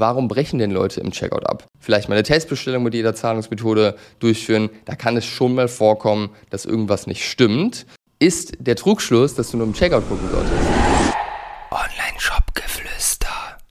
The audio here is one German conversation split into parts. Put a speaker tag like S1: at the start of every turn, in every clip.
S1: warum brechen denn Leute im Checkout ab? Vielleicht mal eine Testbestellung mit jeder Zahlungsmethode durchführen, da kann es schon mal vorkommen, dass irgendwas nicht stimmt. Ist der Trugschluss, dass du nur im Checkout gucken solltest? Online-Shop-Geflüster.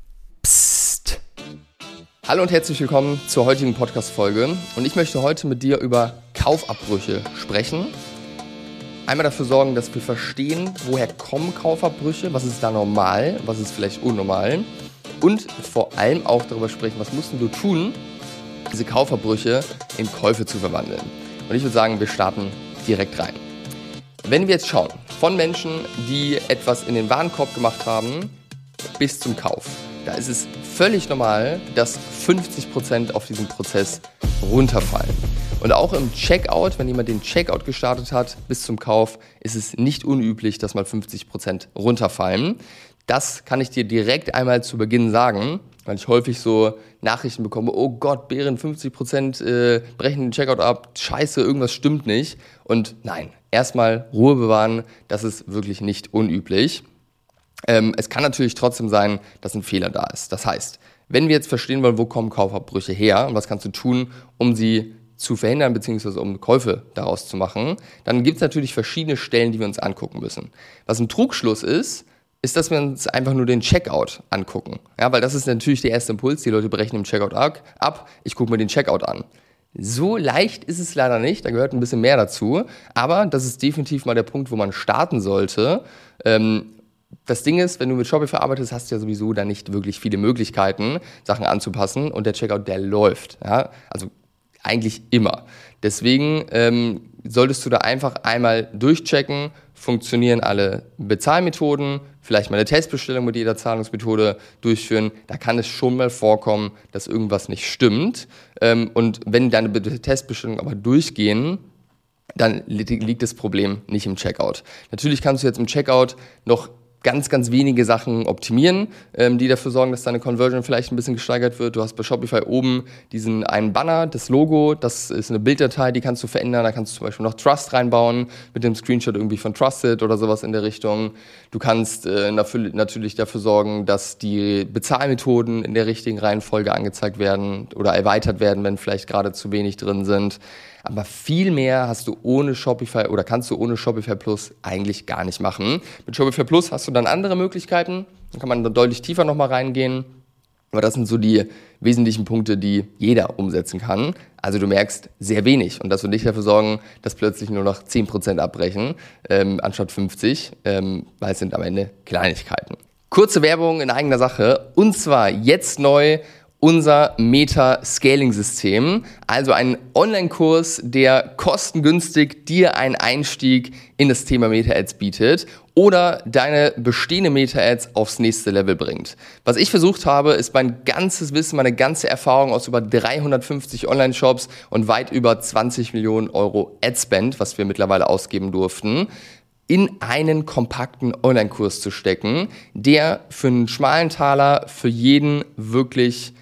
S1: Psst. Hallo und herzlich willkommen zur heutigen Podcast-Folge. Und ich möchte heute mit dir über Kaufabbrüche sprechen. Einmal dafür sorgen, dass wir verstehen, woher kommen Kaufabbrüche, was ist da normal, was ist vielleicht unnormal. Und vor allem auch darüber sprechen, was musst du tun, diese Kaufabbrüche in Käufe zu verwandeln. Und ich würde sagen, wir starten direkt rein. Wenn wir jetzt schauen, von Menschen, die etwas in den Warenkorb gemacht haben, bis zum Kauf, da ist es völlig normal, dass 50% auf diesem Prozess runterfallen. Und auch im Checkout, wenn jemand den Checkout gestartet hat, bis zum Kauf, ist es nicht unüblich, dass mal 50% runterfallen. Das kann ich dir direkt einmal zu Beginn sagen, weil ich häufig so Nachrichten bekomme, oh Gott, Behren, 50% brechen den Checkout ab, scheiße, irgendwas stimmt nicht. Und nein, erstmal Ruhe bewahren, das ist wirklich nicht unüblich. Es kann natürlich trotzdem sein, dass ein Fehler da ist. Das heißt, wenn wir jetzt verstehen wollen, wo kommen Kaufabbrüche her und was kannst du tun, um sie zu verhindern bzw. um Käufe daraus zu machen, dann gibt es natürlich verschiedene Stellen, die wir uns angucken müssen. Was ein Trugschluss ist, dass wir uns einfach nur den Checkout angucken. Ja, weil das ist natürlich der erste Impuls, die Leute brechen im Checkout ab, ich gucke mir den Checkout an. So leicht ist es leider nicht, da gehört ein bisschen mehr dazu, aber das ist definitiv mal der Punkt, wo man starten sollte. Das Ding ist, wenn du mit Shopify arbeitest, hast du ja sowieso da nicht wirklich viele Möglichkeiten, Sachen anzupassen und der Checkout, der läuft. Ja? Also eigentlich immer. Deswegen solltest du da einfach einmal durchchecken, funktionieren alle Bezahlmethoden, vielleicht mal eine Testbestellung mit jeder Zahlungsmethode durchführen. Da kann es schon mal vorkommen, dass irgendwas nicht stimmt. Und wenn deine Testbestellungen aber durchgehen, dann liegt das Problem nicht im Checkout. Natürlich kannst du jetzt im Checkout noch ganz, ganz wenige Sachen optimieren, die dafür sorgen, dass deine Conversion vielleicht ein bisschen gesteigert wird. Du hast bei Shopify oben diesen einen Banner, das Logo, das ist eine Bilddatei, die kannst du verändern. Da kannst du zum Beispiel noch Trust reinbauen, mit dem Screenshot irgendwie von Trusted oder sowas in der Richtung. Du kannst natürlich dafür sorgen, dass die Bezahlmethoden in der richtigen Reihenfolge angezeigt werden oder erweitert werden, wenn vielleicht gerade zu wenig drin sind. Aber viel mehr hast du ohne Shopify oder kannst du ohne Shopify Plus eigentlich gar nicht machen. Mit Shopify Plus hast du dann andere Möglichkeiten, da kann man dann deutlich tiefer nochmal reingehen. Aber das sind so die wesentlichen Punkte, die jeder umsetzen kann. Also du merkst sehr wenig und das wird nicht dafür sorgen, dass plötzlich nur noch 10% abbrechen, anstatt 50, weil es sind am Ende Kleinigkeiten. Kurze Werbung in eigener Sache und zwar jetzt neu unser Meta-Scaling-System, also ein Online-Kurs, der kostengünstig dir einen Einstieg in das Thema Meta-Ads bietet oder deine bestehende Meta-Ads aufs nächste Level bringt. Was ich versucht habe, ist mein ganzes Wissen, meine ganze Erfahrung aus über 350 Online-Shops und weit über 20 Millionen Euro Ad-Spend, was wir mittlerweile ausgeben durften, in einen kompakten Online-Kurs zu stecken, der für einen schmalen Taler für jeden wirklich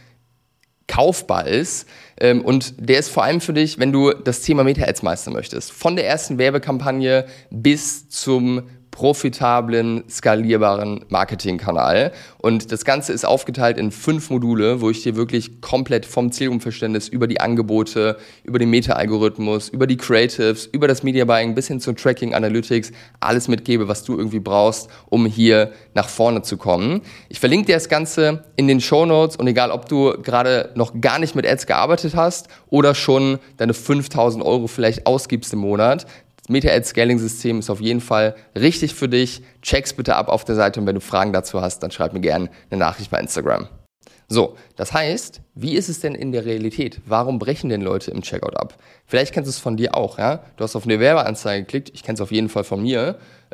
S1: kaufbar ist und der ist vor allem für dich, wenn du das Thema Meta-Ads meistern möchtest. Von der ersten Werbekampagne bis zum profitablen, skalierbaren Marketingkanal. Und das Ganze ist aufgeteilt in 5 Module, wo ich dir wirklich komplett vom Zielgruppenverständnis über die Angebote, über den Meta-Algorithmus, über die Creatives, über das Media Buying bis hin zum Tracking, Analytics, alles mitgebe, was du irgendwie brauchst, um hier nach vorne zu kommen. Ich verlinke dir das Ganze in den Shownotes und egal, ob du gerade noch gar nicht mit Ads gearbeitet hast oder schon deine 5.000 Euro vielleicht ausgibst im Monat, das Meta-Ads-Scaling-System ist auf jeden Fall richtig für dich. Check's bitte ab auf der Seite und wenn du Fragen dazu hast, dann schreib mir gerne eine Nachricht bei Instagram. So, das heißt, wie ist es denn in der Realität? Warum brechen denn Leute im Checkout ab? Vielleicht kennst du es von dir auch, ja? Du hast auf eine Werbeanzeige geklickt, ich kenne es auf jeden Fall von mir.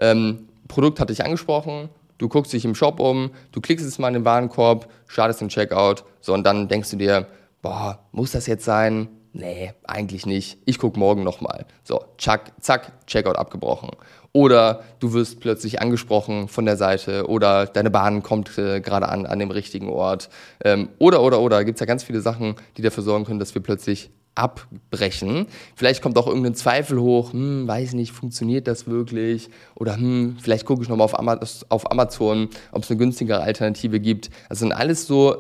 S1: Produkt hat dich angesprochen, du guckst dich im Shop um, du klickst es mal in den Warenkorb, startest den Checkout, so und dann denkst du dir, boah, muss das jetzt sein? Nee, eigentlich nicht. Ich gucke morgen nochmal. So, zack, Checkout abgebrochen. Oder du wirst plötzlich angesprochen von der Seite oder deine Bahn kommt gerade an dem richtigen Ort. Oder. Da gibt es ja ganz viele Sachen, die dafür sorgen können, dass wir plötzlich abbrechen. Vielleicht kommt auch irgendein Zweifel hoch, weiß nicht, funktioniert das wirklich? Oder vielleicht gucke ich nochmal auf Amazon, ob es eine günstigere Alternative gibt. Das sind alles so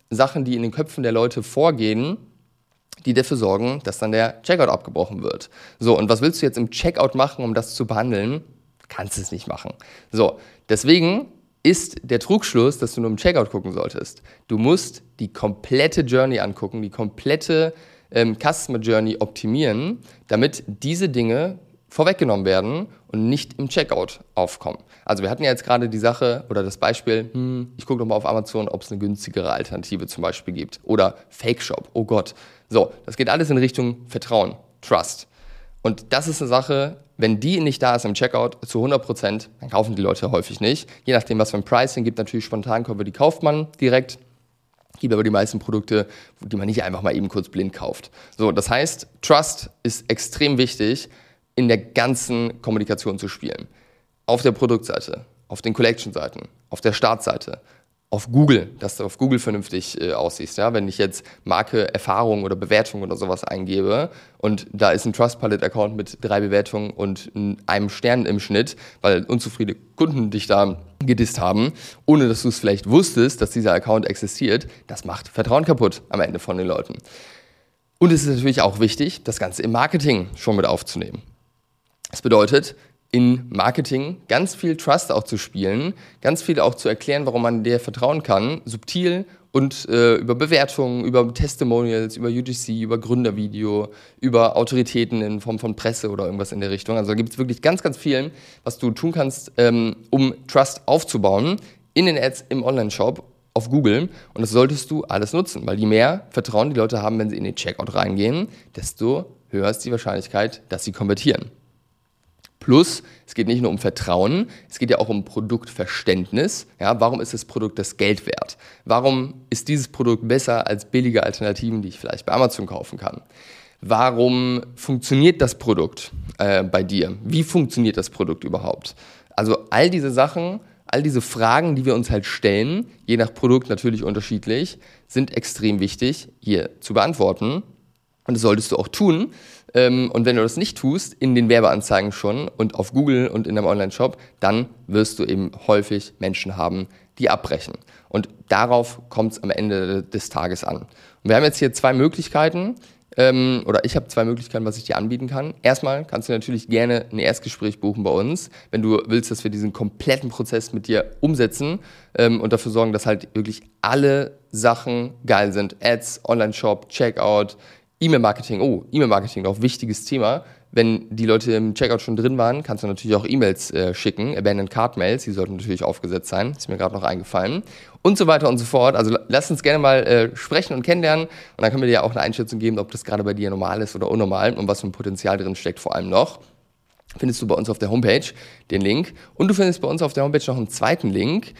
S1: Sachen, die in den Köpfen der Leute vorgehen, die dafür sorgen, dass dann der Checkout abgebrochen wird. So, und was willst du jetzt im Checkout machen, um das zu behandeln? Kannst es nicht machen. So, deswegen ist der Trugschluss, dass du nur im Checkout gucken solltest. Du musst die komplette Journey angucken, die komplette Customer Journey optimieren, damit diese Dinge vorweggenommen werden und nicht im Checkout aufkommen. Also wir hatten ja jetzt gerade die Sache oder das Beispiel, ich gucke doch mal auf Amazon, ob es eine günstigere Alternative zum Beispiel gibt. Oder Fake Shop, oh Gott. So, das geht alles in Richtung Vertrauen, Trust. Und das ist eine Sache, wenn die nicht da ist im Checkout zu 100%, dann kaufen die Leute häufig nicht. Je nachdem, was für ein Pricing gibt, natürlich Spontankäufe, die kauft man direkt. Gibt aber die meisten Produkte, die man nicht einfach mal eben kurz blind kauft. So, das heißt, Trust ist extrem wichtig, in der ganzen Kommunikation zu spielen. Auf der Produktseite, auf den Collection-Seiten, auf der Startseite, auf Google, dass du auf Google vernünftig aussiehst. Ja? Wenn ich jetzt Marke, Erfahrung oder Bewertung oder sowas eingebe und da ist ein Trustpilot-Account mit 3 Bewertungen und einem Stern im Schnitt, weil unzufriedene Kunden dich da gedisst haben, ohne dass du es vielleicht wusstest, dass dieser Account existiert, das macht Vertrauen kaputt am Ende von den Leuten. Und es ist natürlich auch wichtig, das Ganze im Marketing schon mit aufzunehmen. Das bedeutet, in Marketing ganz viel Trust auch zu spielen, ganz viel auch zu erklären, warum man dir vertrauen kann, subtil und über Bewertungen, über Testimonials, über UGC, über Gründervideo, über Autoritäten in Form von Presse oder irgendwas in der Richtung. Also da gibt es wirklich ganz, ganz viel, was du tun kannst, um Trust aufzubauen in den Ads im Online-Shop auf Google. Und das solltest du alles nutzen, weil je mehr Vertrauen die Leute haben, wenn sie in den Checkout reingehen, desto höher ist die Wahrscheinlichkeit, dass sie konvertieren. Plus, es geht nicht nur um Vertrauen, es geht ja auch um Produktverständnis. Ja, warum ist das Produkt das Geld wert? Warum ist dieses Produkt besser als billige Alternativen, die ich vielleicht bei Amazon kaufen kann? Warum funktioniert das Produkt bei dir? Wie funktioniert das Produkt überhaupt? Also all diese Sachen, all diese Fragen, die wir uns halt stellen, je nach Produkt natürlich unterschiedlich, sind extrem wichtig hier zu beantworten. Und das solltest du auch tun. Und wenn du das nicht tust, in den Werbeanzeigen schon und auf Google und in deinem Online-Shop, dann wirst du eben häufig Menschen haben, die abbrechen. Und darauf kommt es am Ende des Tages an. Und wir haben jetzt hier 2 Möglichkeiten, oder ich habe 2 Möglichkeiten, was ich dir anbieten kann. Erstmal kannst du natürlich gerne ein Erstgespräch buchen bei uns, wenn du willst, dass wir diesen kompletten Prozess mit dir umsetzen und dafür sorgen, dass halt wirklich alle Sachen geil sind. Ads, Online-Shop, Checkout, E-Mail-Marketing, E-Mail-Marketing, auch wichtiges Thema. Wenn die Leute im Checkout schon drin waren, kannst du natürlich auch E-Mails schicken, Abandoned Cart Mails, die sollten natürlich aufgesetzt sein, ist mir gerade noch eingefallen. Und so weiter und so fort. Also lass uns gerne mal sprechen und kennenlernen und dann können wir dir ja auch eine Einschätzung geben, ob das gerade bei dir normal ist oder unnormal und was für ein Potenzial drin steckt vor allem noch. Findest du bei uns auf der Homepage den Link. Und du findest bei uns auf der Homepage noch einen zweiten Link,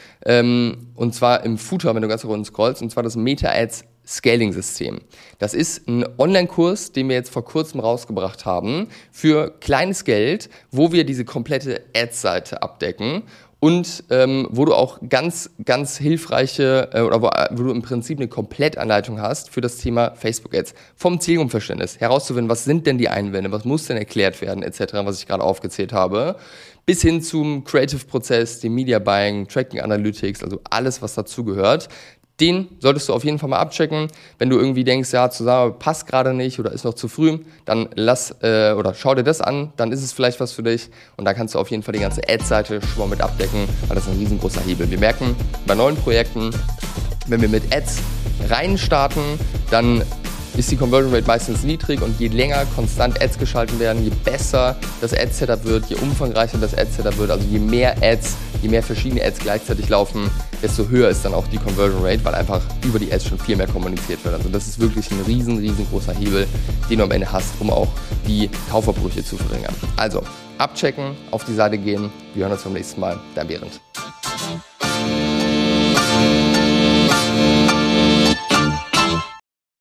S1: und zwar im Footer, wenn du ganz nach unten scrollst, und zwar das Meta-Ads Scaling-System. Das ist ein Online-Kurs, den wir jetzt vor kurzem rausgebracht haben, für kleines Geld, wo wir diese komplette Ads-Seite abdecken und wo du auch ganz, ganz hilfreiche oder wo du im Prinzip eine Komplettanleitung hast für das Thema Facebook-Ads. Vom Zielgruppenverständnis herauszufinden, was sind denn die Einwände, was muss denn erklärt werden etc., was ich gerade aufgezählt habe, bis hin zum Creative-Prozess, dem Media-Buying, Tracking Analytics, also alles, was dazugehört. Den solltest du auf jeden Fall mal abchecken. Wenn du irgendwie denkst, ja, Zusammenarbeit passt gerade nicht oder ist noch zu früh, dann schau dir das an, dann ist es vielleicht was für dich und da kannst du auf jeden Fall die ganze Ads-Seite schon mal mit abdecken, weil das ist ein riesengroßer Hebel. Wir merken bei neuen Projekten, wenn wir mit Ads reinstarten, dann ist die Conversion Rate meistens niedrig und je länger konstant Ads geschalten werden, je besser das Ad-Setup wird, je umfangreicher das Ad-Setup wird, also je mehr Ads, je mehr verschiedene Ads gleichzeitig laufen, desto höher ist dann auch die Conversion Rate, weil einfach über die Ads schon viel mehr kommuniziert wird. Also das ist wirklich ein riesengroßer Hebel, den du am Ende hast, um auch die Kaufabbrüche zu verringern. Also abchecken, auf die Seite gehen. Wir hören uns beim nächsten Mal. Dein Behrend.